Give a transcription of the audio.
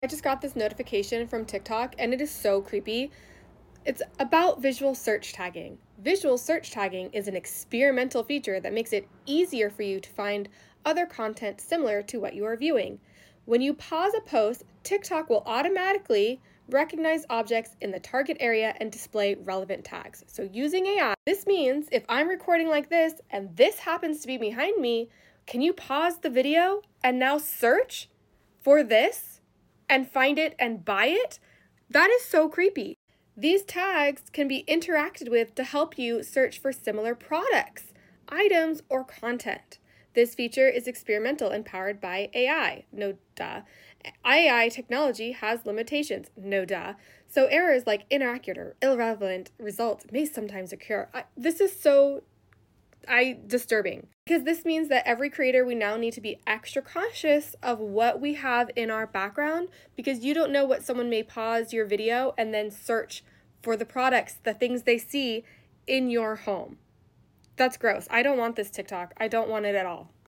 I just got this notification from TikTok and it is so creepy. It's about visual search tagging. Visual search tagging is an experimental feature that makes it easier for you to find other content similar to what you are viewing. When you pause a post, TikTok will automatically recognize objects in the target area and display relevant tags. So using AI, this means if I'm recording like this and this happens to be behind me, can you pause the video and now search for this and find it and buy it? That is so creepy. These tags can be interacted with to help you search for similar products, items, or content. This feature is experimental and powered by AI. No duh. AI technology has limitations. No duh. So errors like inaccurate or irrelevant results may sometimes occur. This is so disturbing because this means that every creator, we now need to be extra cautious of what we have in our background, because you don't know what someone may pause your video and then search for the products, the things they see in your home. That's gross. I don't want this TikTok. I don't want it at all.